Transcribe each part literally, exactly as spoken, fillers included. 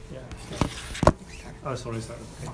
Yeah. Oh, sorry, sorry. Okay.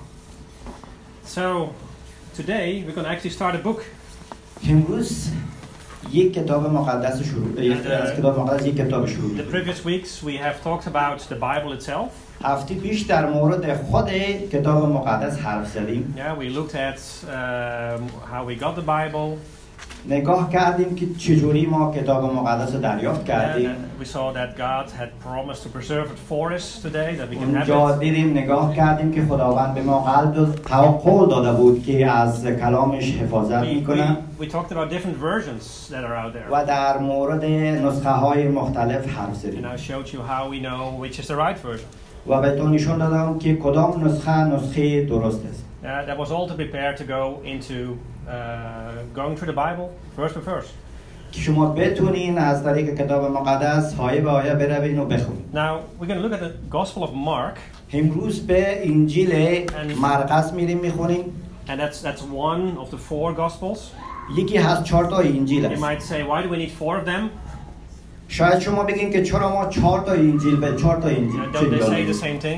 So today we're going to actually start a book. امروز یک کتاب مقدس شروع یک از کتاب مقدس یک کتاب شروع. The previous weeks we have talked about the Bible itself. هفته پیش در مورد خود کتاب مقدس حرف زدیم. Yeah, we looked at um, how we got the Bible. نگاه کردیم که چجوری ما کتاب مقدس رو دریافت کردیم. And we saw that God had promised to preserve it for us today, that we can have اونجا it. دیدیم نگاه کردیم که خداوند به ما قلب داد، قول داده بود که از کلامش حفاظت We, میکنه. we, we talked about different versions that are out there. و در مورد نسخه های مختلف حرف زدیم. And I showed you how we know which is the right version. و به تو نشون دادم که کدام نسخه نسخه درست است. Uh, that was all to prepare to go into uh, going through the Bible verse by verse. که شما بتونین از طریق کتاب مقدس آیه به آیه بروین و بخونید. Now we're going to look at the Gospel of Mark. امروز به انجیل مرقس میریم میخونیم. And that's that's one of the four Gospels. یکی از چهار تا انجیل You است. might say, why do we need four of them? شاید شما بگین که چرا ما چهار تا انجیل به چهار تا You انجیل know, don't they say the same thing?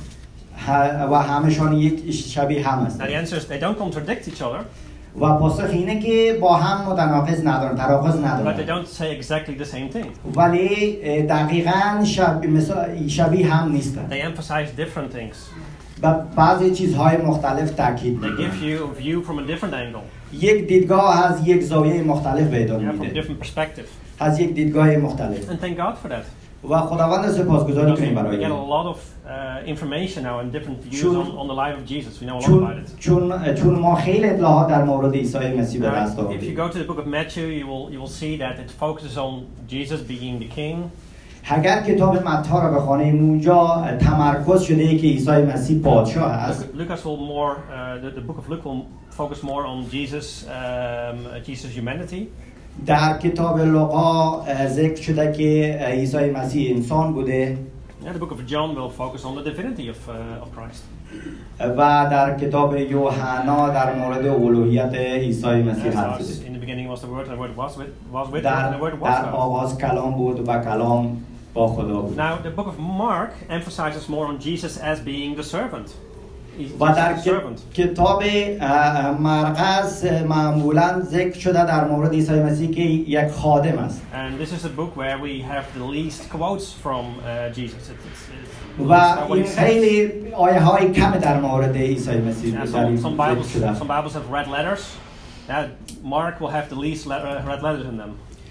و همشان یک شبیه هم Now است. the answer is they don't contradict each other, و پاسخ اینه که با هم متناقض ندارن، تناقض but they ندارن. don't say exactly the same thing. ولی دقیقاً شب... مثلا شبیه هم نیستن. They emphasize different things. و بعضی چیزهای مختلف تاکید They میکنن. give you a view from a different angle, یک دیدگاه از یک زاویه مختلف بهتون yeah, from a میده. different perspective. از یک دیدگاه مختلف. And thank God for that. و خداوند سپاسگزاری Because کنیم we برای get a این. lot of uh, information now and different views چون- on, on the life of Jesus. We know a lot چون about it. چون چون ما خیلی اطلاعات در مورد عیسی مسیح به دست Now, if you آوردیم. go to the book of Matthew, you will you will see that it focuses on Jesus being the king. اگر کتاب متی را بخوانیم اونجا تمرکز شده که عیسی مسیح پادشاه است. Luke- Lucas will more, uh, the, the book of Luke will focus more on Jesus, um, Jesus' humanity. در کتاب لوقا ذکر شده که عیسی مسیح انسان بوده. Yeah, the book of John will focus on the divinity of, uh, of Christ. و در کتاب یوحنا در مورد الوهیت عیسی مسیح As حرف was, شده. in the beginning was the Word, and the Word was with, was with God, در and the Word was در God. آغاز کلام بود و کلام با خدا بود. Now, the book of Mark emphasizes more on Jesus as being the servant. He's و در the servant. کتاب مرقس معمولا ذکر شده در مورد عیسی مسیح که یک خادم است. And this is a book where we have the least quotes from uh, Jesus. It, it's, it's, و it's not what he این says. خیلی آیه های کم در مورد عیسی مسیح Yeah, در این some, some ذکر Bibles, شده. some Bibles have red letters. Yeah, Mark will have the least le- uh, red letters in them.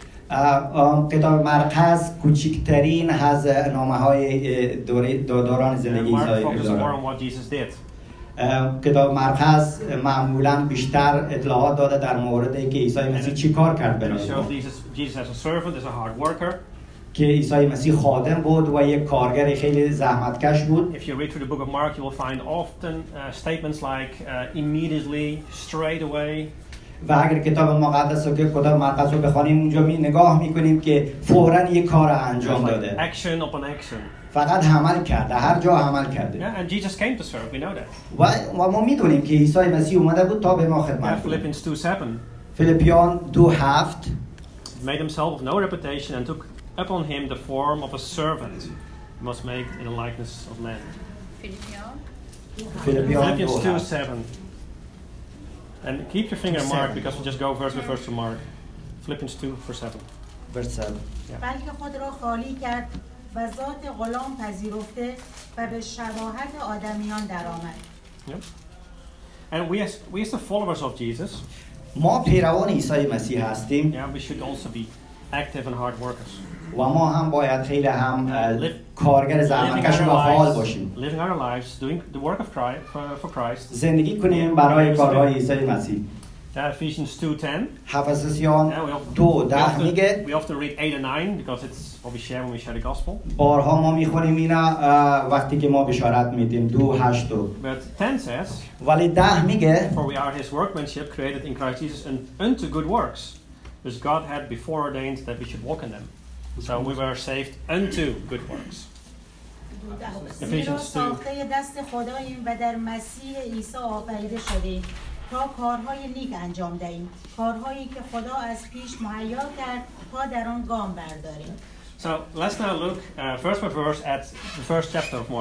کتاب مرقس کوچکترین از نامه های دوران And زندگی Mark عیسی focuses more دارد. on what Jesus did. کتاب مرقس معمولا بیشتر اطلاعات داده در مورد که عیسی مسیح چی کار کرد And he برای shows ما. Jesus, Jesus as a servant, as a hard worker. که عیسی مسیح خادم بود و یک کارگر خیلی زحمتکش بود. If you read through the book of Mark, you will find often uh, statements like uh, immediately, straight away. و اگر کتاب مقدس رو که کتاب مرقس رو بخوانیم اونجا می نگاه میکنیم که فوراً یک کار انجام Like داده. action upon action. فقط عمل کرده، هر جا عمل کرده. Yeah, and Jesus came to serve. We know that. و و ما میدونیم که عیسی مسیح اومده بود تا به ما Yeah, خدمت کنه. Philippians two seven. فیلیپیان دو هفت Made himself of no reputation and took upon him the form of a servant. He was made in the likeness of man. فیلیپیان دو Philippians two هفت. seven. And keep your finger on Mark because we just go verse by verse to Mark. Philippians two verse seven. verse seven. بلکه خود را خالی کرد و ذات غلام پذیرفته و به شباهت آدمیان درآمد. Yep. And we as we as the followers of Jesus, ما پیروان عیسی مسیح هستیم yeah, we should also be active and hard workers. و ما هم باید خیلی هم اه، Live- کارگر Living زحمتکش our و فعال lives, باشیم. living our lives, doing the work of Christ for, for Christ. زندگی کنیم برای کارهای عیسی مسیح. Uh, Ephesians two ten. حفظیان Yeah, we often, دو we, ده often, میگه we often read eight and nine because it's what we share when we share the gospel. بارها ما میخونیم اینا اه، وقتی که ما بشارت میدیم دو هشت دو. But ten says, ولی ده میگه for we are his workmanship created in Christ Jesus and unto good works, which God had before ordained that we should walk in them. So we were saved unto good works. زیرا ساخته دست خداییم و در مسیح عیسی آفریده شدیم تا کارهای نیک انجام دهیم، کارهایی که خدا از پیش مهیا کرد تا در آن گام برداریم. So let's now look uh, verse by verse at the first chapter of Mark.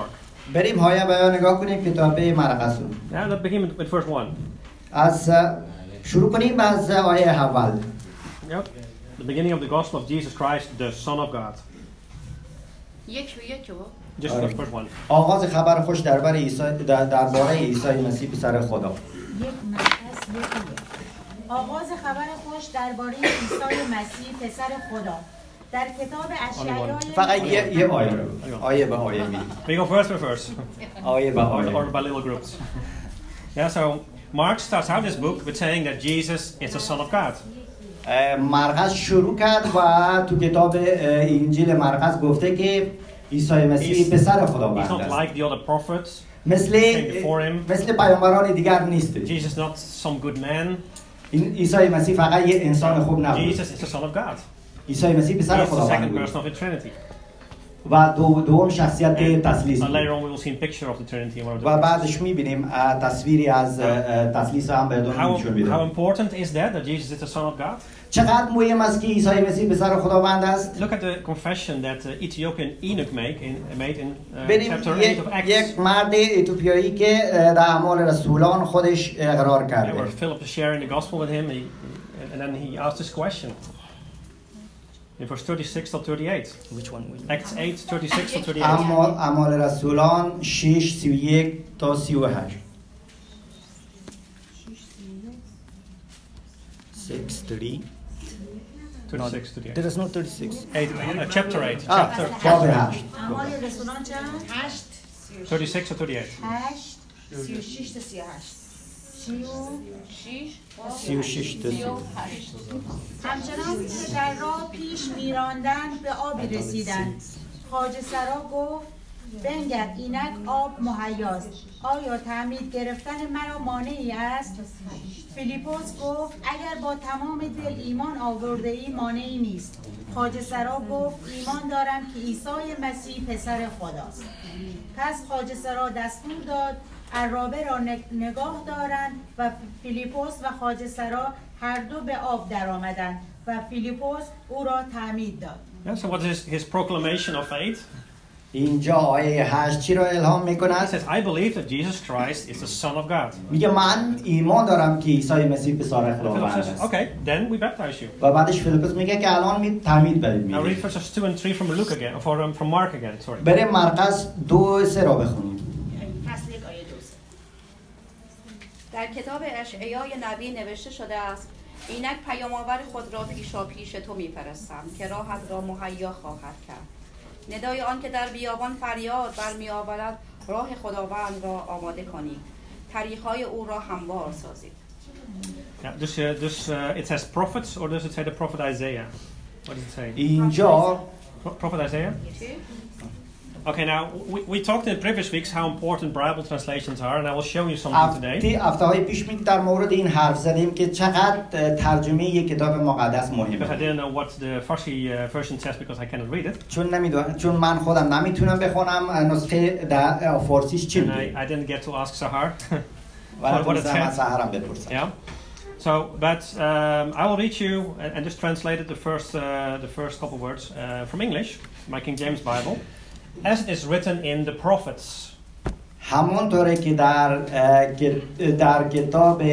بریم هایا بیا نگاه کنیم کتاب مرقس. Yeah, let's begin with verse one. از شروع کنیم از آیه اول. Yep. The beginning of the gospel of Jesus Christ, the Son of God. یک به یک Just the first one. آغاز خبر خوش درباره عیسی درباره عیسی مسیح پسر خدا. یک مرقس یک یک. آغاز خبر خوش درباره عیسی مسیح پسر خدا. در کتاب اشعیا فقط یه یه آیه رو آیه به آیه می. We go verse by verse. آیه به آیه. Or by little groups. Yeah, so Mark starts out this book with saying that Jesus is the Son of God. مرقس شروع کرد و تو کتاب انجیل مرقس گفته که عیسی مسیح پسر خداوند است. He's not like the other prophets. مثل مثل پیامبران دیگر نیست. Jesus is not some good man. عیسی مسیح فقط یه انسان خوب نبود. Jesus is the Son of God. عیسی مسیح پسر خداوند بود. He's the second person of the Trinity. و دو دوم شخصیت تثلیث. And later on we will see a picture of the Trinity. و بعدش می‌بینیم تصویری از تثلیث هم بهتون نشون میده. How important is that that Jesus is the Son of God? چقدر مهم است که عیسی مسیح پسر خداوند است؟ Look at the confession that the Ethiopian eunuch make in, made in uh, chapter eight of Acts. یک مرد اتیوپیایی که در اعمال رسولان خودش اقرار کرده. Where Philip is sharing the gospel with him, he, and then he asked this question. In verse thirty-six to thirty-eight. Which one? Acts eight, thirty-six to thirty-eight. اعمال اعمال رسولان شش سی و یک تا سی و هشت. six thirty. thirty-six to the There is no thirty-six. eight, uh, chapter eight. Ah, chapter. باب هشت. اعمال رسولان چند؟ هشت. thirty-six to thirty-eight. هشت. سی و شش تا سی و هشت. سی و شش تا سی و هشت. همچنان که در راه پیش میراندن به آبی رسیدند. خواجه سرا گفت بنگر اینک آب مهیاست. آیا تعمید گرفتن مرا مانعی است؟ فیلیپوس گفت اگر با تمام دل ایمان آورده ای مانعی نیست. خواجه سرا گفت ایمان دارم که عیسی مسیح پسر خداست. پس خواجه سرا دستور داد عرابه را نگاه دارند و فیلیپوس و خواجه سرا هر دو به آب در آمدند و فیلیپوس او را تعمید داد. Yeah, so what is his, his proclamation of faith? اینجا آیه هشت چی را الهام میکند؟ He says, I believe that Jesus Christ is the Son of God. میگه من ایمان دارم که عیسی مسیح پسر خداوند است. Okay, then we baptize you. و بعدش فیلیپوس میگه که الان می تعمید بدید. Now read verses two and three from Luke again, or um, from Mark again. Sorry. بریم مرقس دو سه را بخونیم. در کتاب اشعیای نبی نوشته شده است اینک پیام‌آور خود را پیشا پیش تو می‌فرستم که راهت را مهیا خواهد کرد. ندای آن که در بیابان فریاد برمی‌آورد راه خداوند را آماده کنید. طریق‌های او را هموار سازید. Yeah, dus, uh, dus uh, it says prophets, or does it say the prophet Isaiah? What does it say? اینجا Pro- prophet Isaiah? Okay, now we, we talked in the previous weeks how important Bible translations are, and I will show you something today. هفته پیش می در مورد این حرف زدیم که چقدر ترجمه یک کتاب مقدس Because I مهمه. didn't know what the Farsi uh, version says because I cannot read it. چون نمیدونم چون من خودم نمیتونم بخونم نسخه در فارسیش چی And میگه. I, I didn't get to ask Sahar ولی what it من said. سحرم بپرسم. Yeah. So, but um, I will read you and, and just translated the first uh, the first couple words uh, from English, my King James Bible, as it is written in the prophets. همونطوری که در در کتاب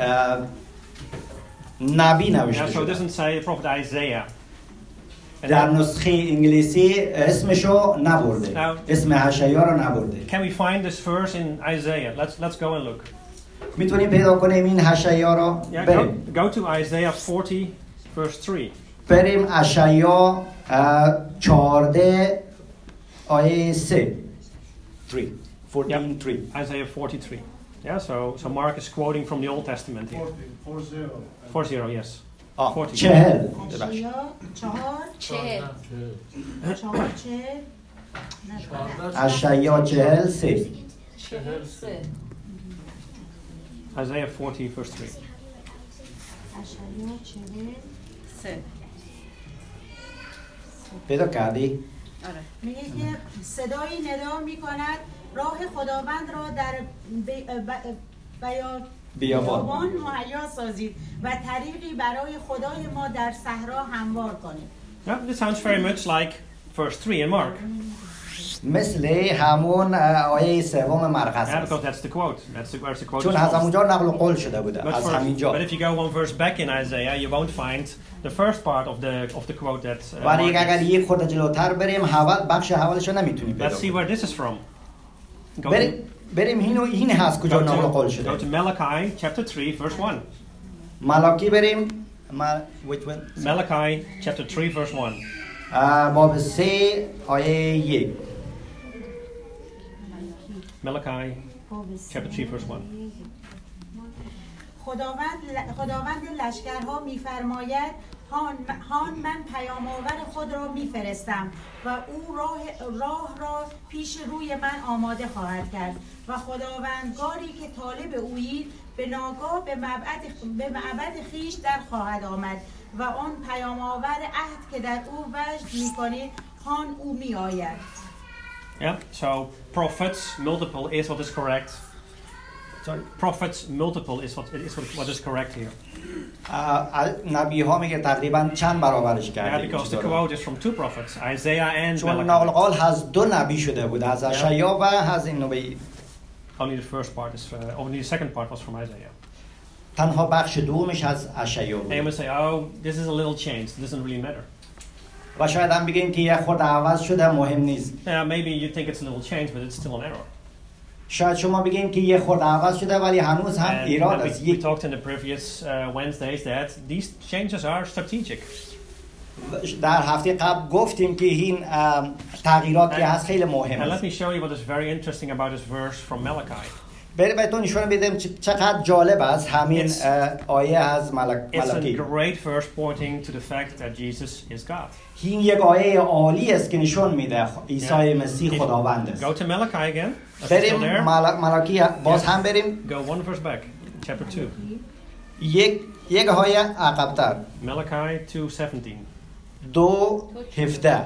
نبی نوشته Yeah, so it شده. doesn't say prophet Isaiah. And در then, نسخه انگلیسی اسمشو نبرده. Now- اسم اشعیا رو نبرده. can we find this verse in Isaiah? Let's let's go and look. میتونیم پیدا کنیم این اشعیا رو. Yeah, بریم. go, go to Isaiah forty, verse three. بریم اشعیا چهارده آیه سه. three. fourteen three. Isaiah forty-three. Yeah, so so Mark is quoting from the Old Testament here. four zero. Four zero, yes. آه، forty. چهل. اشعیا چهار چه چهار چهل اشعیا چهل سه. Isaiah forty, verse three. اشعیا چهل سه پیدا کردی؟ آره میگه که صدایی ندا میکند راه خداوند را در بی- ب- بیا- بیابان. بیابان مهیا سازید و طریقی برای خدای ما در صحرا هموار کنید. Yeah, this sounds very much like verse three in Mark. مثل همون آیه سوم مرقس Yeah, است. because that's the quote. That's the, where's the quote چون is از from. همونجا نقل قول شده بوده But, از first, همینجا. but if you go one verse back in Isaiah, you won't find the first part of the of the quote that. Uh, ولی Mark اگر is. یک خورده جلوتر بریم حول بخش حولش رو نمیتونیم پیدا Let's see کنیم. where this is from. Go بریم to, بریم اینو این هست کجا go نقل قول to, شده. go to Malachi chapter three, verse one. ملاکی بریم ما which one؟ Malachi chapter three, verse one. اه، باب سه آیه یک. Malachi chapter three, verse one. خداوند خداوند لشکرها می‌فرماید هان هان من پیام آور خود را می‌فرستم و او راه راه را پیش روی من آماده خواهد کرد و خداوندگاری که طالب اویید به ناگاه به معبد به معبد خیش در خواهد آمد و آن پیام آور عهد که در او وجد می‌کنید هان او می‌آید. Yeah. So prophets multiple is what is correct. Sorry. Prophets multiple is what is what, what is correct here. نبی ها میگه تقریبا چند برابرش Yeah, کرده. because the quote is from two prophets, Isaiah and چون نقل Malachi. قول از دو نبی شده بود از اشعیا و از این نبی. Only the first part is, uh, only the second part was from Isaiah. تنها بخش دومش از اشعیا And you بود. may say, oh, this is a little changed. It doesn't really matter. و شاید هم بگیم که یه خورده عوض شده مهم نیست. Yeah, maybe you think it's a little changed, but it's still an error. شاید شما بگیم که یه خورده عوض شده ولی هنوز هم And ایراد uh, است. we, we یک talked in the previous uh, Wednesdays that these changes are strategic. در هفته قبل گفتیم که این ام، تغییرات که هست خیلی مهم And let است. me show you what is very interesting about this verse from Malachi. بریم بهتون نشون بدیم چ- چقدر جالب است همین It's- اه، آیه از ملک- It's a ملاکی. great verse pointing to the fact that Jesus is God. این یک آیه عالی است که نشون میده عیسی مسیح If- خداوند است. Go to Malachi again. That's still بریم there. مل- ملاکی باز Yes. هم بریم Go one verse back, chapter two. یک یک آیه عقب‌تر Malachi two seventeen. دو هفده.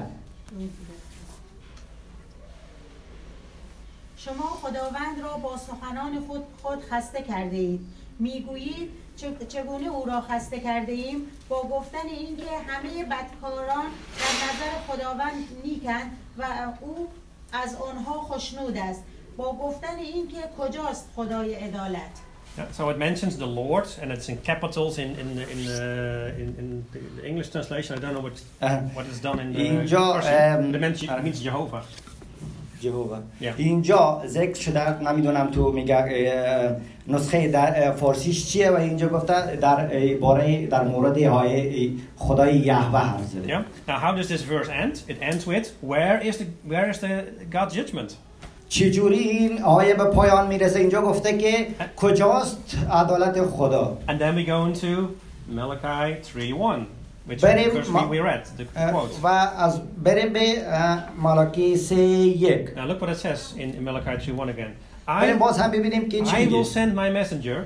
شما خداوند را با سخنان خود خود خسته کرده اید. میگویید چه- چگونه او را خسته کرده ایم؟ با گفتن اینکه همه بدکاران در نظر خداوند نیکند و او از آنها خوشنود است. با گفتن اینکه کجاست خدای عدالت؟ Yeah, so it mentions the Lord, and it's in capitals in in the, in, the, in, in the English translation. I don't know what Uh, what is done in the اینجا، Persian. um, It means, uh, it means Jehovah. جهوه. Yeah. اینجا ذکر شده نمیدونم تو میگه اه، نسخه در اه، فارسیش چیه و اینجا گفته در اه، باره در مورد های خدای یهوه حرف زده. Yeah. Now, how does this verse end? It ends with where is the where is the God's judgment? چجوری این آیه به پایان میرسه؟ اینجا گفته که کجاست عدالت خدا؟ And then we go into Malachi three one, which بریم verse we, ما- we read the اه، quote. و از بریم به اه، ملاکی سه یک. Now look what it says in, in Malachi three one again. بریم I باز هم ببینیم که چی I will میگه. send my messenger.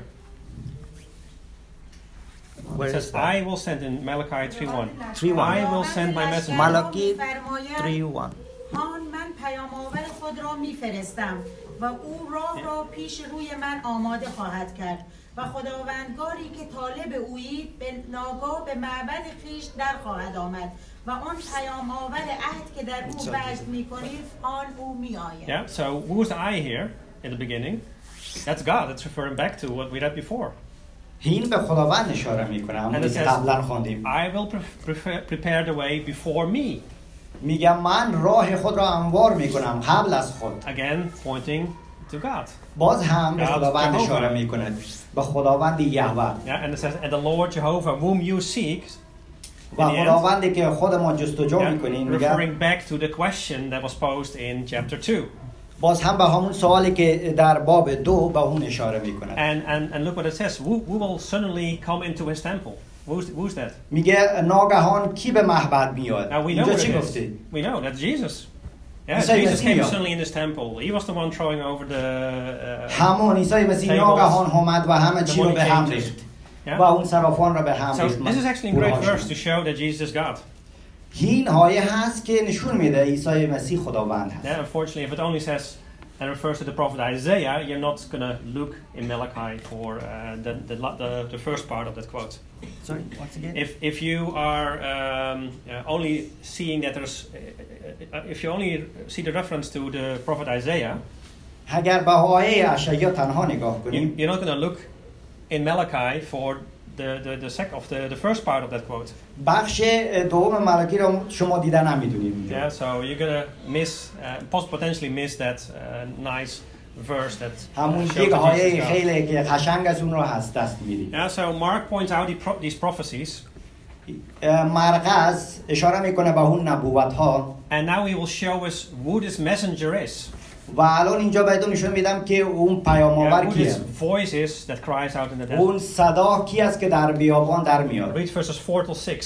Where It says is that? I will send in Malachi three one. three one. I will send my messenger. ملاکی می‌فرماید، سه یک. هان من پیام آور خود را میفرستم و او راه را پیش روی من آماده خواهد کرد و خداوندگاری که طالب اویید به ناگاه به معبد خیش در خواهد آمد و آن پیام آور عهد که در او وجد میکنید آن او میآید. Yeah. So who's the I here in the beginning? That's God. That's referring back to what we read before. این به خداوند اشاره میکنه And همونی it که says, قبلا خواندیم. I will pre- prepare, prepare the way before me. میگم من راه خود را هموار میکنم قبل از خود. Again, pointing to God. باز هم به God, خداوند Jehovah. اشاره میکنه به خداوند یهوه Yeah, and it says, and the Lord Jehovah, whom you seek, و in the end, خداوندی که خود ما جستجو yeah, میکنیم میگه referring back to the question that was posed in chapter two. باز هم به همون سوالی که در باب دو به اون اشاره میکنه. And, and, and look what it says. Who, who will suddenly come into his temple? Who's, who's that? میگه ناگهان کی به معبد میاد؟ Now we know اینجا what چی it is. گفته؟ We know that's Jesus. Yeah, Isa Jesus came Mesiah. suddenly in this temple. He was the one throwing over the uh, همون عیسی مسیح tables. ناگهان آمد و همه the چی رو money به هم changers. ریخت Yeah? و اون صرافان را به هم So ریخت. this is actually a great verse to show that Jesus is God. این آیه هست که نشون میده عیسی مسیح خداوند هست. Yeah, unfortunately, if it only says and refers to the prophet Isaiah, you're not going to look in Malachi for uh, the, the, the, the first part of that quote. Sorry, once again. If, if you are um, uh, only seeing that there's, uh, uh, if you only see the reference to the prophet Isaiah, اگر به آیه اشعیا تنها نگاه you, کنیم you're not going to look in Malachi for the, the, the, sec of the, the first part of that quote. بخش دوم ملاکی رو شما دیده نمیدونید. Yeah, so you're going to miss, uh, potentially miss that uh, nice verse that همون shows یک that آیه Jesus is God. خیلی که قشنگ از اون رو هست دست میدید. Yeah, so Mark points out the pro- these prophecies. مرقس اشاره میکنه به اون نبوت ها. And now he will show us who this messenger is. و الان اینجا بهتون نشون میدم که اون پیام‌آور Yeah, who کیه. this voice is that cries out in the اون desert. صدا کی است که در بیابان در میاد. Read verses four till six.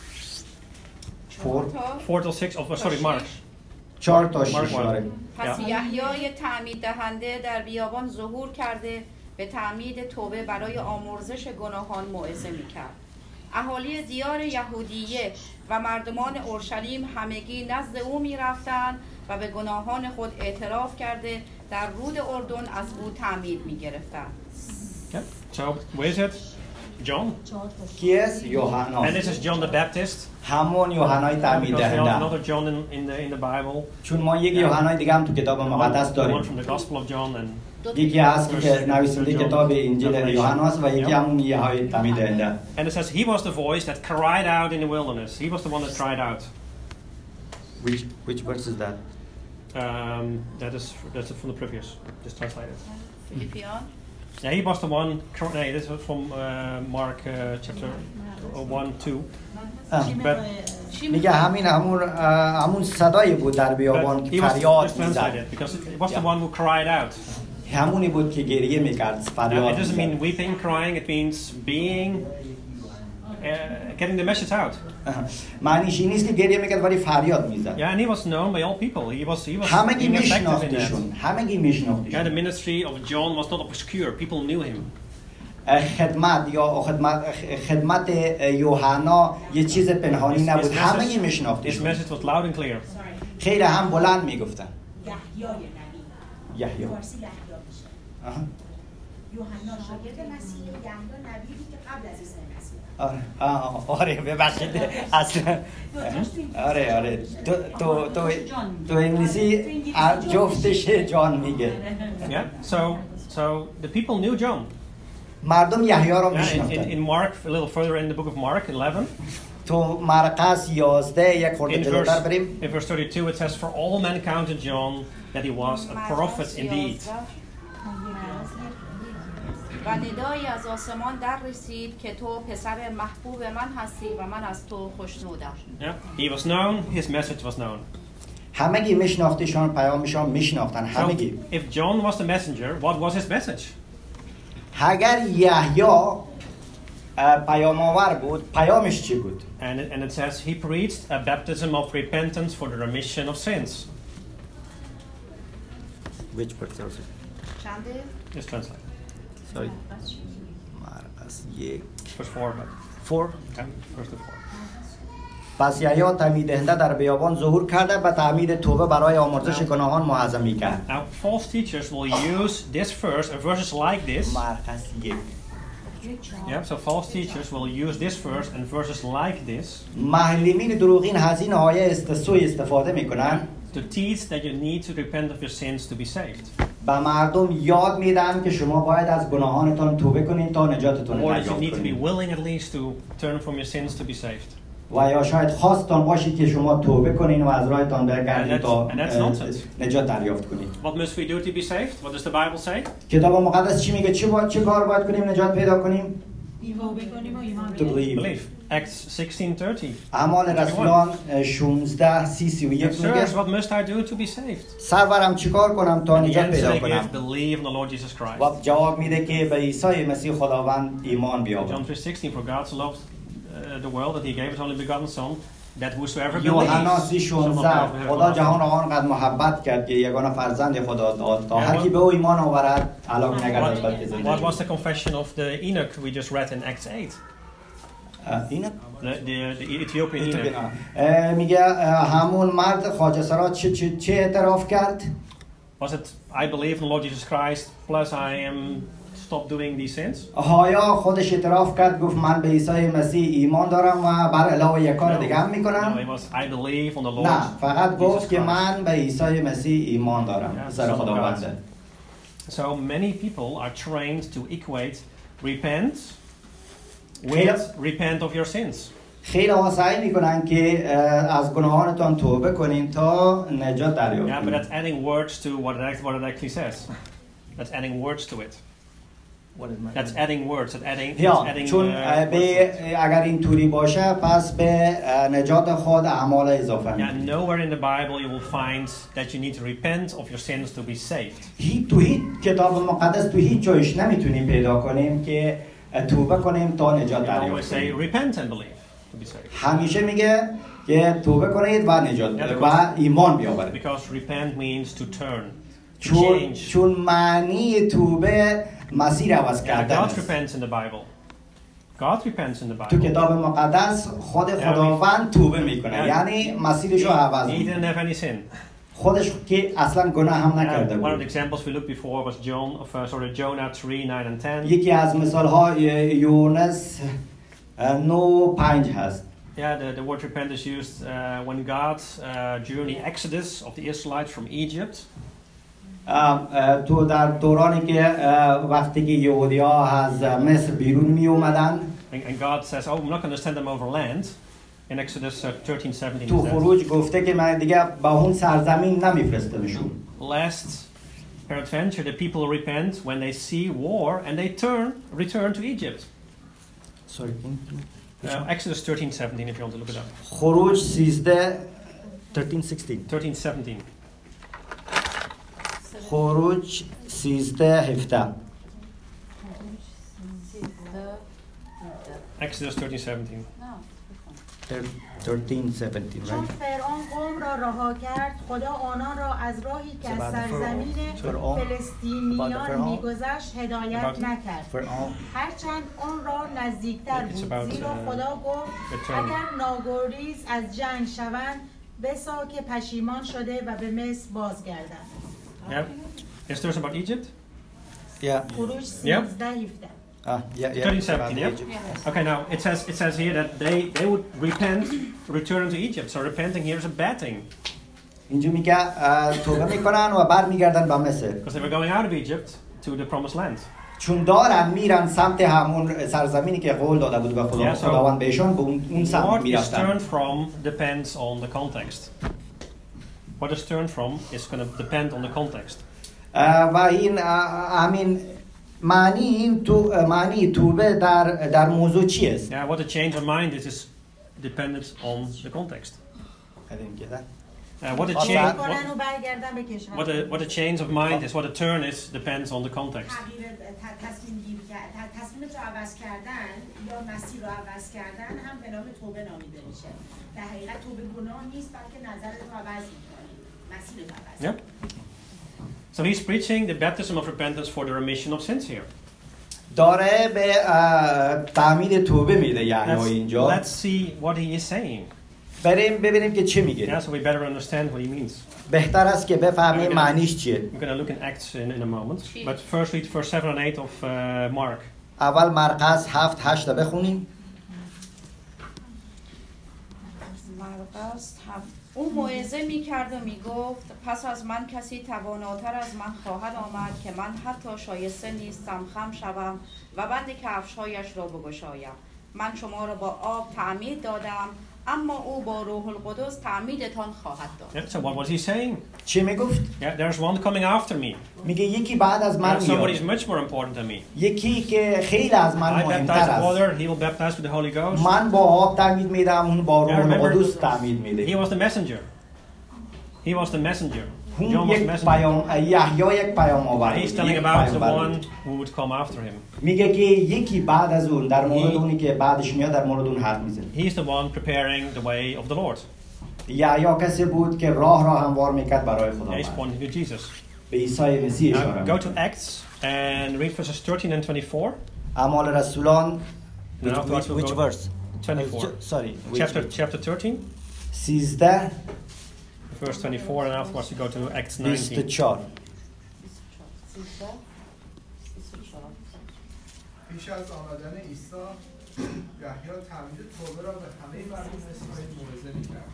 فور four till six of, sorry, Mark. چهار تا Mark شش one. آره. پس Yeah. یحیای تعمید دهنده در بیابان ظهور کرده به تعمید توبه برای آمرزش گناهان موعظه میکرد. اهالی دیار یهودیه و مردمان اورشلیم همگی نزد او میرفتند و به گناهان خود اعتراف کرده در رود اردن از او تعمید میگرفتند. Yeah. So, where is it? John. کی است؟ یوحنا. And this is John the Baptist. همون یوحنای تعمید Because we have دهنده. another John in, in, the, in the Bible. چون ما یک یوحنای دیگه هم تو کتاب مقدس One داریم. from the Gospel of John and یکی هست که نویسنده کتاب انجیل یوحناست و یکی همون یوحنای تعمید دهنده. and it says he was the voice that cried out in the wilderness. He was the one that cried out. Which which verse is that? Um, that is that's from the previous. Just translate it. فیلیپیان Yeah, he was the one. cr- No, this was from uh, Mark uh, chapter one, two. But, میگه همین همون همون صدایی بود در but بیابان he که was فریاد just میزد. translated because it was the Yeah. one who cried out. همونی بود که گریه میکرد Now, فریاد it doesn't mean میزد. weeping, crying. It means being, uh, getting the message out. معنیش این نیست که گریه میکرد ولی فریاد میزد. Yeah, and he was known by all people. He was he was همگی being effective in that. میشناختشون. همگی Yeah, the میشناختشون. ministry of John was not obscure. People knew him. خدمت یا خدمت خدمت یوحنا یه چیز پنهانی His, his نبود. همگی message, his میشناختشون. message was loud and clear. خیلی هم بلند میگفتن. یحیای نبی. یحیی. فارسی یحیی میشه. آها. یوحنا شاگرد مسیح، یحیی نبی بود که قبل از عیسی مسیح. آره آه، آره ببخشید اصلا آره آره تو تو تو تو انگلیسی جفتش جان میگه. Yeah. So so the people knew John. مردم یحیی را Yeah, in, in, میشناختن. in Mark, a little further in the book of Mark, eleven, تو مرقس یازده یک خورده in verse, جلوتر بریم. in verse thirty-two, it says, "For all men counted John that he was a prophet indeed." و ندایی از آسمان در رسید که تو پسر محبوب من هستی و من از تو خوشنودم. Yeah. He was known. His message was known. همگی میشناختشان پیامشان میشناختن So, همگی. if John was the messenger, what was his message? اگر یحیی پیام آور بود پیامش چی بود؟ And it, and it says he preached a baptism of repentance for the remission of sins. Which verse? چنده؟ Just translate. Sorry. مرقس یک. Verse four, but Four. okay, first of four. پس یحیی تعمید دهنده در بیابان ظهور کرده و تعمید توبه برای آمرزش گناهان معظمی کرد. Now, false teachers will use this verse and verses like this. مرقس یک. Yeah, so false teachers will use this verse and verses like this معلمین دروغین از این آیه استسوی استفاده میکنن. to teach that you need to repent of your sins to be saved. به مردم یاد میدن که شما باید از گناهانتان توبه کنید تا نجاتتون Or that you دریافت need to be کنید. willing at least to turn from your sins to be saved. و یا شاید خواستان باشید که شما توبه کنید و از راهتان برگردید And that's- تا and that's اه، nonsense. نجات دریافت کنید. What must we do to be saved? What does the Bible say? کتاب مقدس چی میگه؟ چی باید چه کار باید کنیم نجات پیدا کنیم؟ توبه کنیم و ایمان To believe. Believe. Acts sixteen thirty. اعمال رسولان شانزده سی سی و یک Sirs, میگه what must I do to be saved? سرورم چیکار کنم تا And the نجات answer پیدا they کنم؟ give, believe in the Lord Jesus Christ. و جواب میده که به عیسی مسیح خداوند ایمان John بیاورید. three sixteen, for God so loved uh, the world that he gave his only begotten son, that whosoever یوحنا believes سی shall not شانزده perish but have خدا everlasting جهان را life. آنقدر محبت کرد که یگانه فرزند خدا داد تا Yeah, هر کی what- به او ایمان آورد هلاک نگردد بلکه What زندگی was the confession of the Enoch we just read in Acts eight? اه، اینه The, the, the Ethiopian Enoch. اه، میگه اه، همون مرد خواجه سرا چه, چه, چه اعتراف کرد؟ Was it I believe in the Lord Jesus Christ plus I am stop doing these sins? آیا خودش اعتراف کرد گفت من به عیسی مسیح ایمان دارم و بر علاوه یک کار دیگه هم No, میکنم؟ it was I believe on the Lord نه، فقط Jesus گفت که Christ. من به عیسی مسیح ایمان دارم. Yeah, سر Son of خداونده. So many people are trained to equate repent with خیلی- repent of your sins. خیلی ها سعی میکنن که از گناهانتان توبه کنین تا نجات Yeah, but دریابید. that's adding words to what it, act- what it actually says. That's adding words to it. That's adding words. That's adding. It's یا adding. چون uh, به words to it. اگر این طوری باشه پس به نجات خود اعمال اضافه Yeah, میکنید. nowhere in the Bible you will find that you need to repent of your sins to be saved. هیچ تو هیچ کتاب مقدس تو هیچ جایش نمیتونیم پیدا کنیم که توبه کنیم تا نجات You always say دریابیم. repent and believe to be saved. همیشه میگه که توبه کنید و نجات Yeah, و ایمان بیاورید. Because repent means to turn, to چون change. چون معنی توبه مسیر عوض Yeah, کردن God است. repents in the Bible. God repents in the تو Bible. کتاب مقدس خود خداوند توبه میکنه، Yeah. یعنی مسیرش رو عوض He میکنه. didn't have any sin. خودش که اصلا گناه هم Uh, نکرده one of the بود. examples we looked before was John, of, uh, sorry, Jonah three, nine and ten. یکی از مثال های یونس نو پنج هست. Yeah, the, the word repent is used uh, when God, uh, during the exodus of the Israelites from Egypt, اه، اه، تو در دورانی که اه، وقتی که یهودی‌ها از مصر بیرون می اومدن and, and God says, oh, I'm not going to send them over land. In Exodus uh, thirteen, seventeen, تو it says, خروج گفته که من دیگه با اون سرزمین نمیفرستمشون. lest peradventure the people repent when they see war and they turn, return to Egypt. Uh, Exodus thirteen, seventeen, if you want to look it up. خروج سیزده thirteen sixteen thirteen, seventeen. خروج سیزده هفده Exodus thirteen, seventeen. thirteen seventeen چون right. فرعون قوم را رها کرد، خدا آنان را از راهی که از سرزمین فرعون. فلسطینیان میگذشت هدایت About- نکرد. فرعون. هرچند آن را نزدیکتر It's بود، about, زیرا uh, خدا گفت the term. اگر ناگریز از جنگ شوند بسا که پشیمان شده و به مصر بازگردند. Yeah. Is there about Egypt? Yeah. خروج Yep. سیزده هفده. Ah, yeah, yeah. thirteen, seventeen, yeah? Okay, now it says it says here that they, they would repent, return to Egypt. So repenting here is a bad thing. اینجا میگه اه، توبه میکنن و برمیگردن به مصر. Because they were going out of Egypt to the promised land. چون دارن میرن سمت همون سرزمینی که قول داده بود به خدا Yeah, so خداوند بهشون به اون اون سمت What is میرفتن. turned from depends on the context. What is turned from is going to depend on the context. اه، و این اه، همین معنی این تو معنی توبه در در موضوع چی است؟ Yeah, what a change of mind is is dependent on the context. I didn't get that. Uh, what a What's change that? کنن what, و برگردن به کشور. what a what a change of mind is, what a turn is, depends on the context. تغییر ت- تصمیم گیری کردن، تصمیمت رو عوض کردن یا مسیر رو عوض کردن هم به نام توبه نامیده میشه. در حقیقت توبه گناه نیست بلکه نظرت رو عوض می‌کنی، مسیرت رو عوض Yeah. So he's preaching the baptism of repentance for the remission of sins here. داره به اه، تعمید توبه میده یعنی Let's, اینجا. let's see what he is saying. بریم ببینیم که چی میگه. Yeah, so we better understand what he means. بهتر است که بفهمیم Okay. معنیش چیه. We're going to look in Acts in, in a moment. But first read verse seven and eight of uh, Mark. اول مرقس هفت هشت رو بخونیم. مرقس هفت. او موعظه می کرد و می گفت پس از من کسی تواناتر از من خواهد آمد که من حتی شایسته نیستم خم شوم و بند کفش‌هایش را بگشایم. من شما را با آب تعمید دادم اما او با روح القدس تعمیدتان خواهد داد. Yeah, so what was he saying? چی میگفت؟ Yeah, there's one coming after me. میگه یکی بعد از من Yeah, somebody is میاد. much more important than me. یکی که خیلی از من I مهمتر baptize with است. water, he will baptize with the Holy Ghost. من با آب تعمید میدم، اون با Yeah, روح remember, القدس تعمید he میده. was the messenger. He was the messenger. John اون was the یک messenger. پیام یحیی یک پیام آور. He's telling about the one who would come after him. میگه که یکی بعد از اون در مورد He- اونی که بعدش میاد در مورد اون حرف میزنه. He's the one preparing the way of the Lord. یحیی کسی بود که راه را هموار میکرد برای Yeah, he's خداوند. pointing to Jesus. به عیسی مسیح Now, اشاره go to میکنه. Acts and read verses thirteen and twenty-four. اعمال رسولان Now, which, we'll which go- verse? twenty-four. Sorry. which Chapter verse? chapter thirteen, سیزده verse twenty-four, and afterwards you go to Acts بیست و nineteen. چهار. پیش از آمدن عیسی یحیی تعمید توبه را به همه مردم اسرائیل موعظه می‌کرد.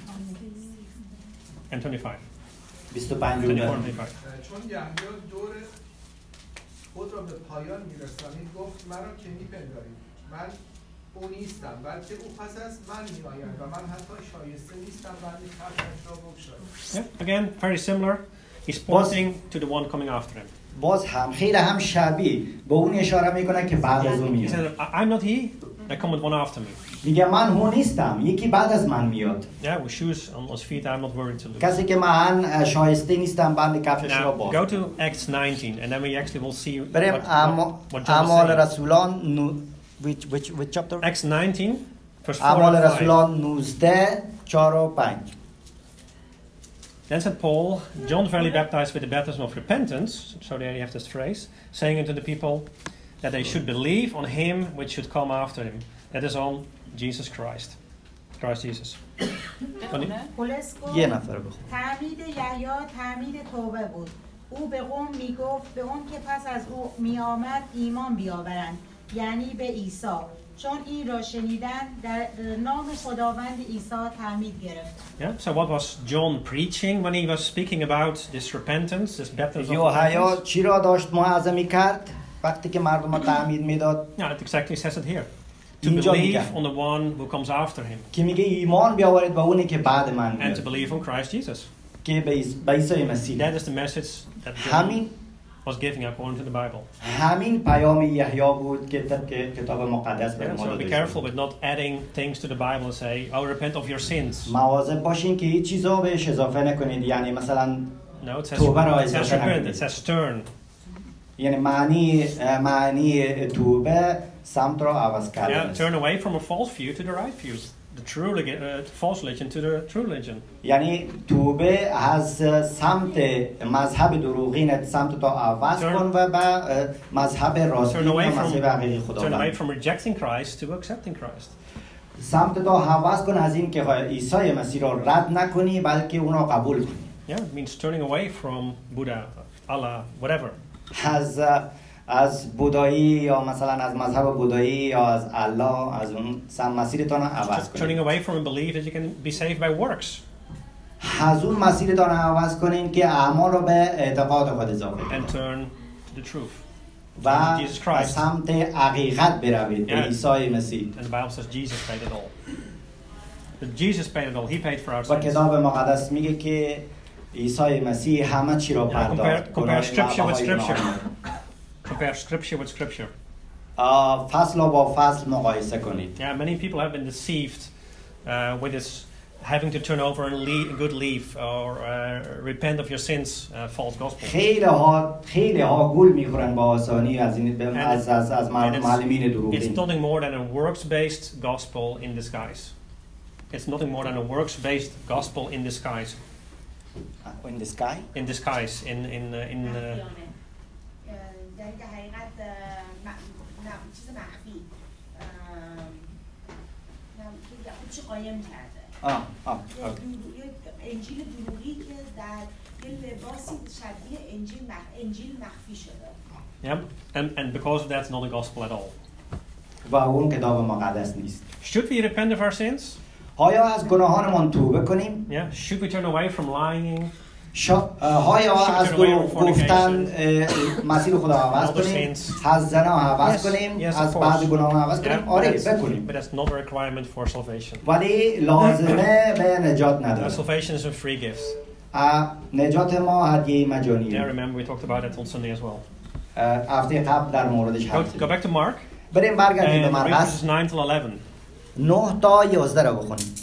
And twenty-five. بیست و پنج twenty-four, اونجا. twenty-five. چون یحیی دور خود را به پایان می‌رسانید گفت مرا که می‌پندارید من او نیستم بلکه او پس از من می‌آید و من حتی شایسته نیستم بندی خطش را بگشایم. Yeah, again, very similar. He's pointing to the one coming after him. باز هم خیلی هم شبیه به اون اشاره میکنه که بعد از اون He میاد. said, "I- I'm not he, there cometh one after me." میگه من اون نیستم، یکی بعد از من میاد. Yeah, with shoes on his feet, I'm not worried to lose. کسی که من شایسته نیستم بند کفشش را Now, باز. go to Acts nineteen, and then we actually will see what, بریم what, اعما- what John was اعمال saying. رسولان نو... which, which, which chapter؟ Acts nineteen, verse four اعمال and five. رسولان نوزده چهار و پنج. Then said Paul, John verily baptized with the baptism of repentance, so there you have this phrase, saying unto the people that they should believe on him which should come after him, that is on Jesus Christ. Christ Jesus. پولس گفت یه نفر بخون. تعمید یحیی تعمید توبه بود. او به قوم میگفت به اون که پس از او میآمد ایمان بیاورند، یعنی به عیسی، چون این را شنیدن در نام خداوند عیسی تعمید گرفت. Yeah. So what was John preaching when he was speaking about this repentance, this baptism of یوحنا repentance? چی را داشت موعظه میکرد وقتی که مردم را تعمید میداد؟ Yeah, it exactly says it here. To اینجا believe میگه. on the one who comes after him, که میگه ایمان بیاورید به اونی که بعد من and to میاد، believe on Christ Jesus. که به عیس- به عیسی مسیح. That is the message that John همین was giving according to the Bible. همین پیام یحیی بود که طبق کتاب مقدس به Yeah, ما so be داده careful شد. with not adding things to the Bible and say, "Oh, repent of your sins." مواظب باشین که هیچ چیزا بهش اضافه نکنید، یعنی مثلا No, it says, توبه را it says اضافه repent. It نکنید. says turn. یعنی معنی معنی توبه سمت را عوض کردن Yeah, turn away from a false view to the right view. The true relig- uh, false religion to the true religion. یعنی توبه از سمت مذهب دروغین سمت تا عوض Turn- کن و به مذهب راستین Turn و away from مذهب حقیقی turn away خداوند. from rejecting Christ to accepting Christ. سمت تا عوض کن از این که عیسی مسیح را رد نکنی بلکه اون را قبول کنی. Yeah, it means turning away from Buddha, Allah, whatever. از از بودایی یا مثلا از مذهب بودایی یا از الله از اون سم مسیرتان را عوض Turning کنید. away from a belief that you can be saved by works. از اون مسیرتان را عوض کنین که اعمال را به اعتقاد خود اضافه And کنید turn to the truth. و Jesus Christ. از سمت حقیقت بروید به Yeah. عیسی مسیح. And the Bible says Jesus paid it all. But Jesus paid it all. He paid for our و sins. کتاب مقدس میگه که عیسی مسیح همه چی را Yeah, compare, پرداخت. compare گناه scripture with بهای scripture. گناه. Compare scripture with scripture. آه، فصل را با فصل مقایسه کنید. Yeah, many people have been deceived uh, with this having to turn over a, le- a good leaf or uh, repent of your sins, uh, false gospel. خیلی ها خیلی ها گول میخورن با آسانی از این And از از از And معلمین it's, it's دروغین. nothing more than a works-based gospel in disguise. It's nothing more than a works-based gospel in disguise. In the sky. In disguise. In in uh, in. Uh, مخفیانه. اه، در این حقیقت اه، م- نه، چیز مخفی اه، نه، که خودشو قایم کرده آه آه. یه اوکی. درو- یه انجیل دروغی که در یه لباسی شبیه انجیل مخ... انجیل مخفی شده. yeah, and and because of that, it's not a gospel at all. و اون کتاب مقدس نیست. Should we repent of our sins? آیا از گناهانمان توبه کنیم؟ Yeah. Should we turn away from lying? شا... آیا Should we از turn away دروغ from گفتن fornication? اه، مسیر خدا عوض Other کنیم؟ sins? از زنا عوض Yes, کنیم؟ yes, of از course. بعض گناهان عوض کنیم؟ Yeah, آره but that's, بکنیم. but that's not a requirement for salvation. ولی لازمه به نجات Uh, نداره. salvation is a free gift. اه، نجات ما هدیه Yeah, مجانیه. remember we talked about it on Sunday as well. اه، هفته قبل در موردش Go, حرف go زدیم. back to Mark بریم برگردیم به and read مرقس verses nine till eleven. نه تا یازده را بخونیم.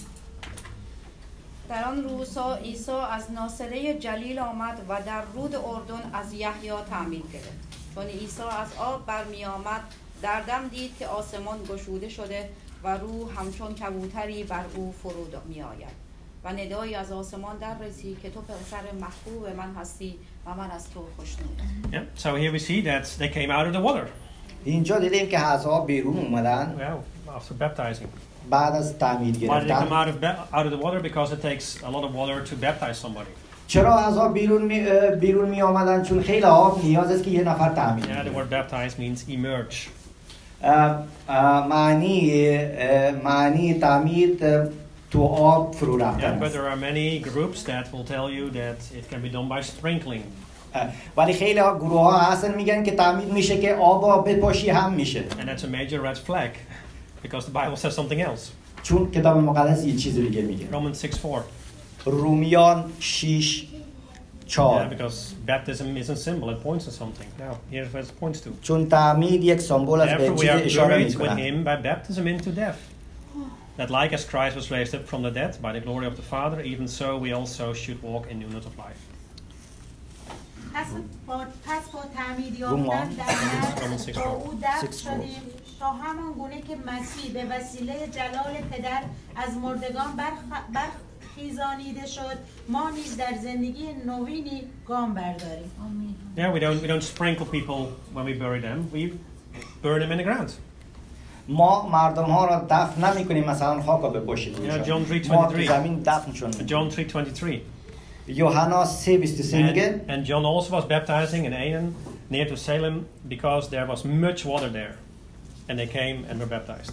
در آن روزها عیسی از ناصره جلیل آمد و در رود اردن از یحیی تعمید گرفت. چون عیسی از آب برمی آمد در دم دید که آسمان گشوده شده و روح همچون کبوتری بر او فرود می آید و ندایی از آسمان در رسید که تو پسر محبوب من هستی و من از تو خوشنودم. Yeah. So here we see that they came out of the water. اینجا دیدیم که از آب بیرون اومدن Yeah, after baptizing. بعد از تعمید Why did they come گرفتن. out of ba- out of the water? Because it takes a lot of water to baptize somebody. چرا از آب بیرون می بیرون می آمدن؟ چون خیلی آب نیاز است که یه نفر تعمید Yeah, the کنه. word baptize means emerge. اه، اه، معنی اه، معنی تعمید اه، تو آب فرو Yeah, رفتن but است. there are many groups that will tell you that it can be done by sprinkling. اه، ولی خیلی گروه ها هستن میگن که تعمید میشه که آب بپاشی هم میشه، And that's a major red flag because the Bible says something else. چون کتاب مقدس یه چیز دیگه میگه. Romans six four. رومیان شش Yeah, چهار. because baptism is a symbol, it points to something. Now, here's what it points to. چون تعمید یک سمبل است، Therefore, به we چیز are اشاره buried with میکنه. him by baptism into death. That like as Christ was raised up from the dead by the glory of the Father, even so we also should walk in newness of life. پس با پس با تعمید رومان. یافتن در رومان مرگ six با four. او دفن six four. شدیم تا همان گونه که مسیح به وسیله جلال پدر از مردگان برخ- برخیزانیده شد، ما نیز در زندگی نوینی گام برداریم. آمین. Yeah, we don't we don't sprinkle people when we bury them. We burn them in the ground. ما مردم ها را دفن نمی کنیم مثلا خاک را بپاشید. Yeah, John three ما تو twenty-three. زمین دفن شون. John three twenty-three. یوحنا سه بیست و سه میگه And, and John also was baptizing in Aenon, near to Salem, because there was much water there. And they came and were baptized.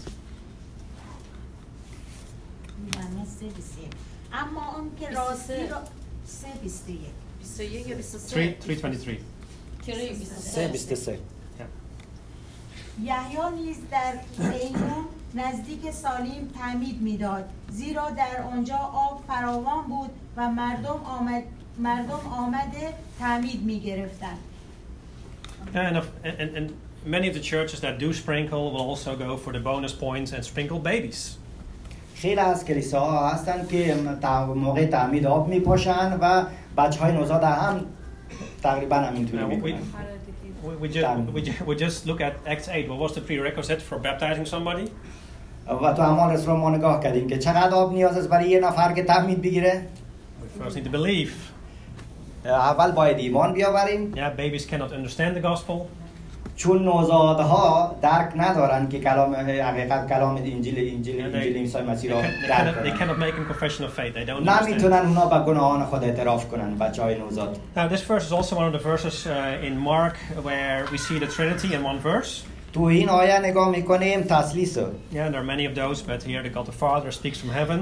یوحنا سه بیست و یک. اما اون که راستی را سه بیست و یک. بیست و یک یا بیست و سه؟ three three twenty-three. سه بیست و سه. یحیی نیز در عینون نزدیک سالیم تعمید میداد، زیرا در آنجا آب فراوان بود و مردم آمد مردم آمده تعمید میگرفتند. And, of, and, and many of the churches that do sprinkle will also go for the bonus points and sprinkle babies. خیلی از کلیساها هستن که تا موقع تعمید آب میپاشن و بچه های نوزاد هم تقریبا همینطوری Now, we, میکنن. we, we, just, we, ju- we just look at Acts eight. What was the prerequisite for baptizing somebody? و تو اعمال رسول ما نگاه کردیم که چقدر آب نیاز است برای یه نفر که تعمید بگیره. We first need to believe. اول باید ایمان بیاوریم، Yeah, babies cannot understand the gospel. چون نوزادها درک ندارن که کلام حقیقت کلام انجیل انجیل Yeah, they, انجیل عیسی they, مسیح را can, they, درک cannot, they کنن. cannot make a confession of faith. They don't understand. نمیتونن اونا به گناهان خود اعتراف کنن بچه های نوزاد. Now, this verse is also one of the verses uh, in Mark where we see the Trinity in one verse. تو این آیه نگاه میکنیم تثلیث. Yeah, and there are many of those, but here the God the Father speaks from heaven.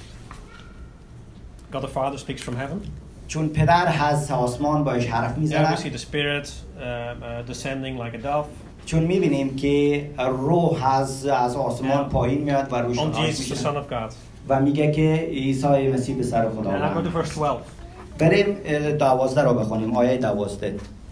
God the Father speaks from heaven. چون پدر از آسمان باش حرف Yeah, we میزنن. see the Spirit um, uh, descending like a dove چون میبینیم که روح از از آسمان Yeah. پایین میاد و روش on نازل Jesus, the میشه Son of God. و میگه که عیسی مسیح به سر خدا And I go to آمد. verse twelve. بریم اه، دوازده رو بخونیم، آیه دوازده.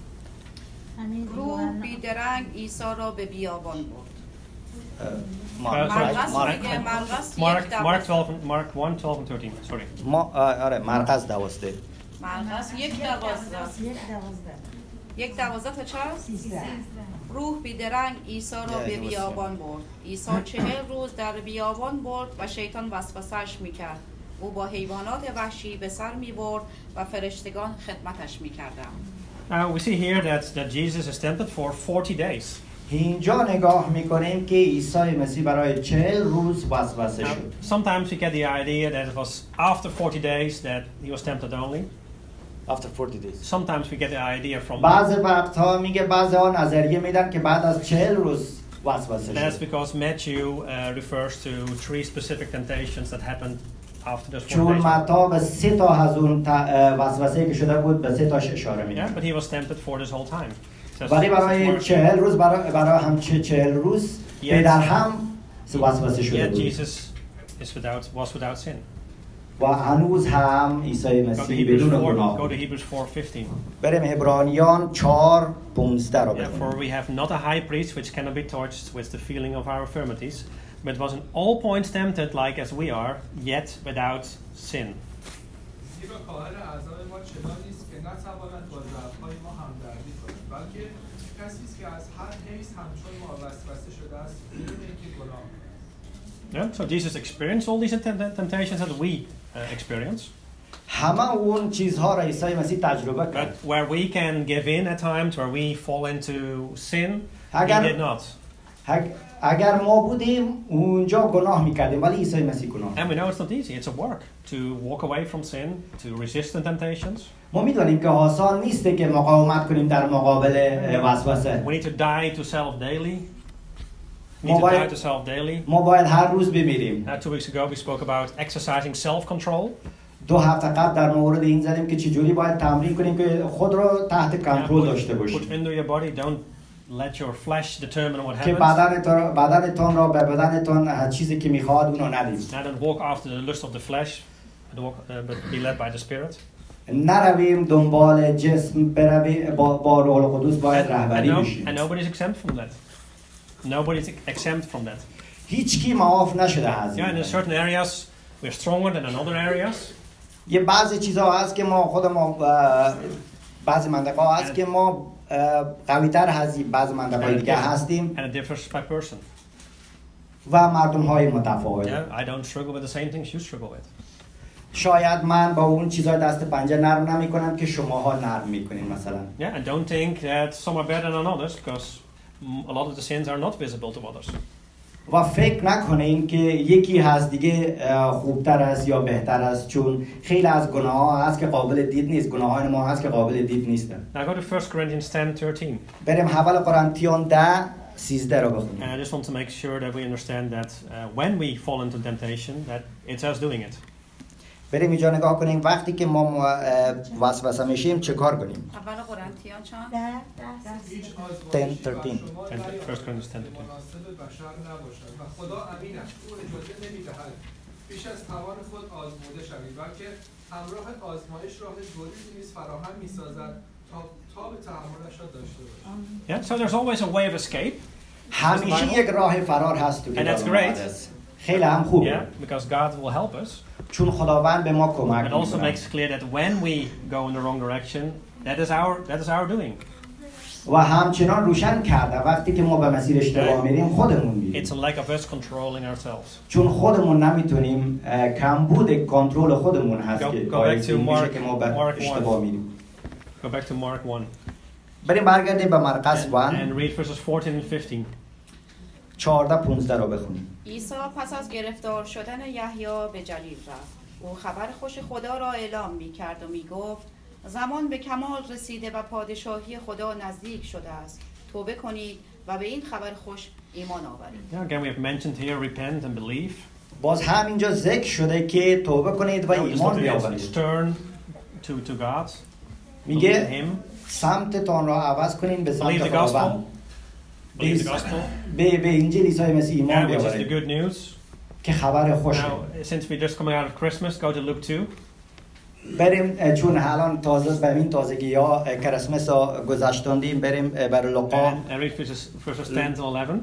همین روح یوحنا. بیدرنگ عیسی را به بیابان برد. اه، Uh, ما- sorry, مرقس مارک- میگه مرقس Mark, یک Mark دوازده. twelve, and- Mark one, twelve, and thirteen. Sorry. ما آه، آره مرقس دوازده. مرقس یک دوازده. یک دوازده. یک دوازده تا چند؟ سیزده. روح بیدرنگ عیسی را به Yeah, بیابان برد. عیسی چهل روز در بیابان برد و شیطان وسوسه‌اش میکرد. او با حیوانات وحشی به سر میبرد و فرشتگان خدمتش میکردند. Now we see here that, that Jesus is tempted for forty days. اینجا نگاه میکنیم که عیسی مسیح برای چهل روز وسوسه Now, شد. sometimes we get the idea that it was after forty days that he was tempted only. After forty days. Sometimes we get the idea from بعض وقتها میگه بعضی ها نظریه میدن که بعد از چهل روز وسوسه that's شد. because Matthew uh, refers to three specific temptations that happened after those forty چون days. متی به سه تا از اون ت- اه، وسوسه که شده بود به سه تاش اشاره Yeah, میده. but he was tempted for this whole time. Says- ولی says برای Mark. چهل روز برای, برای هم چه چهل روز Yet- پدر هم وسوسه شده Yet بود Jesus is without, was without sin. و هنوز هم عیسی Go to مسیح Hebrews بدون four. گناه Go to بود. Hebrews four fifteen. بریم عبرانیان چهار پانزده رو Yeah, for بخونیم. we have not a high priest which cannot be touched with the feeling of our infirmities, but was in all points tempted like as we are, yet without sin. زیرا کاهل اعضای ما چنان نیست که نتواند با ضعف‌های ما همدردی کند، بلکه کسی است که از هر حیث همچون ما وسوسه شده است بدون اینکه گناه کند. Yeah, so Jesus experienced all these tempt- temptations that we uh, experience, همه اون چیزها را عیسی مسیح تجربه کرد. but where we can give in at times, where we fall into sin, he Agar- did not. اگر ما بودیم اونجا گناه میکردیم ولی عیسی مسیح گناه. And we know it's not easy. It's a work to walk away from sin, to resist the temptations. ما میدونیم که آسان نیست که مقاومت کنیم در مقابل وسوسه. We need to die to self daily. We ما need to die باید to self daily. ما باید هر روز بمیریم. Uh, two weeks ago we spoke about exercising self-control. دو هفته قبل در مورد این زدیم که چجوری باید تمرین کنیم که خود رو تحت کنترل داشته Put باشیم. into your body. Don't let your flesh determine what که happens. بدنتان بدنتان را به بدنتان هر چیزی که میخواد اونو ندید. Now don't walk after the lust of the flesh, but, walk, uh, but be led by the Spirit. نرویم دنبال جسم برویم با, با روح القدس باید And, رهبری no, بشیم. and nobody's exempt from that. Nobody's exempt from that. هیچ کی معاف نشده از Yeah, and in این. certain areas we're stronger than in other areas. یه بعضی چیزها هست که ما خود ما بعضی منطقه ها هست که ما قوی تر از بعضی منطقه And it دیگه differs- هستیم and it differs by person. و مردم های متفاوت. Yeah, I don't struggle with the same things you struggle with. شاید من با اون چیزهای دست پنجه نرم نمی کنم که شماها نرم میکنین مثلا. Yeah, and don't think that some are better than others, because mm, a lot of the sins are not visible to others. و فکر نکنین که یکی هست دیگه خوبتر است یا بهتر است، چون خیلی از گناه ها هست که قابل دید نیست، گناه های ما هست که قابل دید نیستن. Now go to First Corinthians ten thirteen. بریم اول قرنتیان ده سیزده رو بخونیم. And I just want to make sure that we understand that uh, when we fall into temptation, that it's us doing it. بریم اینجا نگاه کنیم وقتی که ما وسوسه میشیم چه کار کنیم. اول قرنتیان چند؟ ده ده هیچ ten, آزمایشی بر thirteen. شما Ten- نیاید First Corinthians ten, thirteen. مناسب بشر نباشد و خدا امین است، او اجازه نمیدهد بیش از توان خود آزموده شوید، بلکه همراه آزمایش راه گریزی نیز فراهم میسازد تا تا به تحملش را داشته باشید. Yeah, so there's always a way of escape. همیشه یک راه فرار هست تو And کتاب that's great. مقدس. خیلی هم خوبه. Yeah, because God will help us. چون خداوند به ما کمک It also میکنه. makes clear that when we go in the wrong direction, that is our that is our doing. و همچنان روشن کرده وقتی که ما به مسیر اشتباه میریم خودمون میریم. It's a lack of us controlling ourselves. چون خودمون نمیتونیم کمبود کنترل خودمون هست Go- که go باعث back to میشه Mark- که ما به Mark اشتباه one. میریم. Go back to Mark one بریم برگردیم به مرقس and, وان and read verses fourteen and fifteen. چهارده پانزده رو بخونیم. عیسی پس از گرفتار شدن یحیی به جلیل رفت. او خبر خوش خدا را اعلام می کرد و می گفت زمان به کمال رسیده و پادشاهی خدا نزدیک شده است. توبه کنید و به این خبر خوش ایمان آورید. Yeah, again, we have mentioned here repent and believe. باز همینجا ذکر شده که توبه کنید و Now, it's ایمان not- it's- بیاورید. it's turn to, to God. Believe in میگه Him. سمتتان را عوض کنین به Believe سمت the خداوند. gospel. Believe the gospel. به به انجیل عیسی مسیح ایمان Yeah, which is the بیاورید good news. که خبر خوشه. Now, since we're just coming out of Christmas, go to Luke two. بریم چون الان تازه به این تازگی ها کریسمس ها گذشتاندیم، بریم بر لوقا And, and read verses, verses ten to eleven.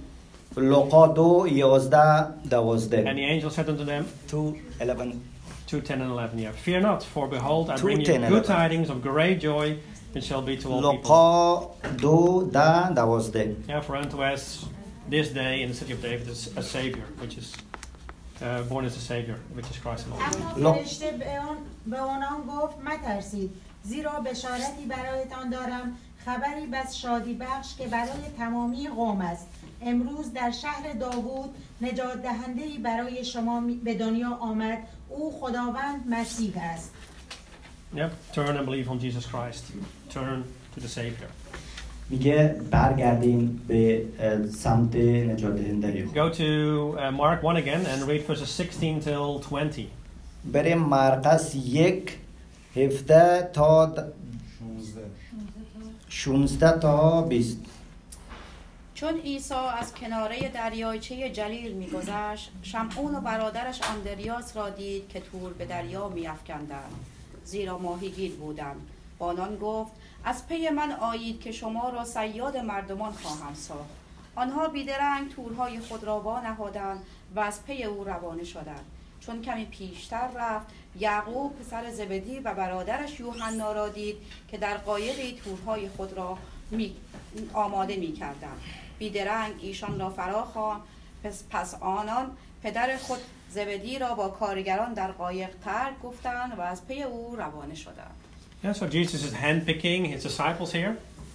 لوقا دو یازده And دوازده. the angel said unto them, تو eleven. two, ten and eleven, yeah. Fear not, for behold, I two, bring you ten, good eleven. tidings of great joy, which shall be to all people. لوقا دو ده دوازده. Yeah, for unto us this day in the city of David is a Savior, which is uh, born as a Savior, which is Christ alone. اما فرشته به آن به آنان گفت مترسید، زیرا بشارتی برایتان دارم، خبری بس شادی بخش که برای تمامی قوم است. امروز در شهر داوود نجات دهنده‌ای برای شما به دنیا آمد، او خداوند مسیح است. Yep, turn and believe on Jesus Christ. Turn to the Savior. میگه برگردیم به سمت نجات دهنده. Go to uh, Mark one again and read verses sixteen till twenty. بریم مرقس یک هفده تا شونزده تا بیست. چون عیسی از کناره دریایچه جلیل می‌گذشت، شمعون و برادرش اندریاس را دید که تور به دریا می‌افکندند، زیرا ماهیگیر بودند. با آنان گفت از پی من آیید که شما را صیاد مردمان خواهم ساخت. آنها بیدرنگ تورهای خود را وانهادند و از پی او روانه شدند. چون کمی پیشتر رفت، یعقوب پسر زبدی و برادرش یوحنا را دید که در قایقی تورهای خود را می آماده می کردند. بیدرنگ ایشان را فرا خواند. پس, پس آنان پدر خود زبدی را با کارگران در قایق ترک گفتند و از پی او روانه شدند. Yeah, so Jesus is handpicking his disciples here.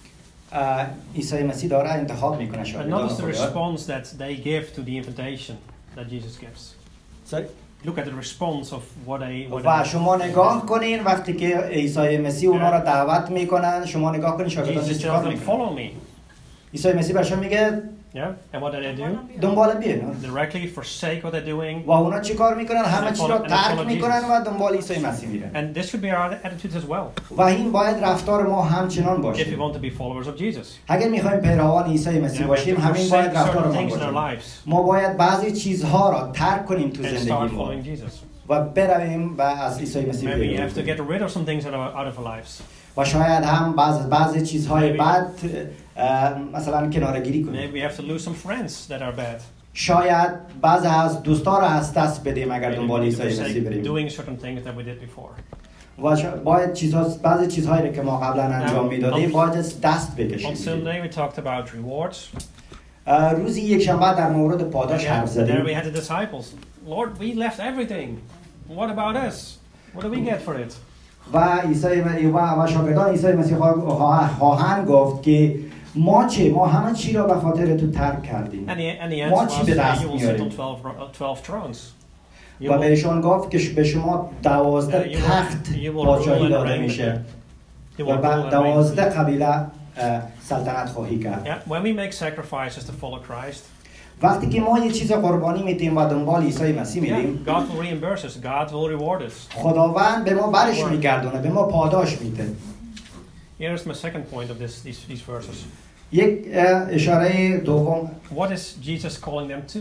عیسی مسیح داره انتخاب میکنه And شاگردان notice the خدا. response that they give to the invitation that Jesus gives. Sorry? Look at the response of what they what و they, شما نگاه کنین وقتی که عیسی مسیح اونا را دعوت میکنن، شما نگاه کنین شاگردان Jesus چیکار tells them, میکنن. follow me. عیسی مسیح برشون میگه Yeah? And what do they do? دنبال بیاین. Directly forsake what they're doing. و اونا چیکار میکنن؟ همه چیز را And follow ترک میکنن Jesus. و دنبال عیسی مسیح میرن. And this should be our attitude as well. و این باید رفتار ما همچنان If we باشه. want to be followers of Jesus. اگر میخوایم پیروان عیسی Yeah, مسیح we have باشیم to همین باید forsake رفتار certain ما things in our باشه. lives ما باید بعضی چیزها را ترک کنیم تو and start زندگی ما following Jesus. و برویم و از عیسی مسیح Maybe you have to پیروی get rid of some things out of, out of our lives. و شاید هم بعض بعضی چیزهای Maybe- بد اه، مثلا کنارگیری کنیم. Maybe we have to lose some friends that are bad. شاید بعض از دوستا را از دست بدیم اگر Maybe دنبال we need to عیسی مسیح forsake بریم doing certain things that we did before. و شا- باید چیزها بعضی چیزهایی را که ما قبلا انجام Now, میدادیم on- باید از دست On بکشیم. Sunday we talked about rewards. اه، روزی یک شنبه در مورد پاداش حرف Yeah, there we زدیم had the disciples. Lord, we left everything. What about us? What do we get for it? و عیسی و و شاگردان عیسی مسیح خوا- خواهند گفت که ما چه ما همه چی را به خاطر تو ترک کردیم. And the, and the ما answer چی was, به yeah, دست you will sit میاریم؟ on twelve, ro- uh, twelve thrones. You و will, بهشان گفت که به شما دوازده Yeah, you will- تخت you will پادشاهی rule and داده reign with میشه you و will rule بعد and reign. دوازده قبیله اه، سلطنت خواهی کرد. Yeah, when we make sacrifices to follow Christ, وقتی که ما یه چیز قربانی میدیم و دنبال عیسی مسیح yeah, میریم، God will reimburse us. God will reward us. خداوند به ما برش میگردونه، به ما پاداش میده. Here's my second point of this, these, these verses. یک اه، اشاره دوم What is Jesus calling them to?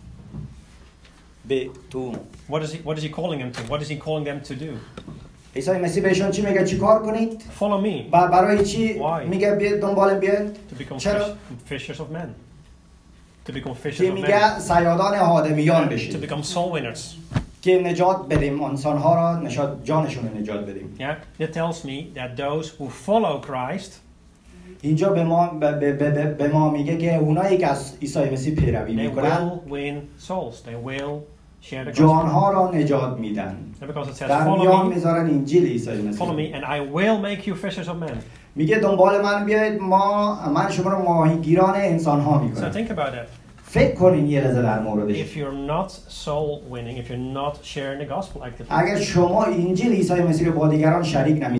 به تو What is he, what is he calling them to? What is he calling them to do? عیسی مسیح بهشون چی میگه؟ چی کار کنید؟ Follow me و برای چی Why? میگه بیاید دنبال بیاید؟ to become چرا؟ fish, fishers of men. To become fishers که of men. میگه صیادان آدمیان To بشید become soul winners. که نجات بدیم انسانها را نشاد جانشون رو نجات بدیم. Yeah, it tells me that those who follow Christ اینجا به ما به, به, به, به ما میگه که اونایی که از عیسی مسیح پیروی they میکنن will win souls. They will share the gospel. جانها را نجات میدن. And because it says, در follow میان me, میذارن انجیل عیسی follow مسیح. me, and I will make you fishers of men. میگه دنبال من بیاید ما من شما رو ماهیگیران انسانها So میکنم. think about that. فکر کنین یه لحظه در موردش. If you're not soul winning, if you're not sharing the gospel actively, اگر شما انجیل عیسی مسیح رو با دیگران شریک نمی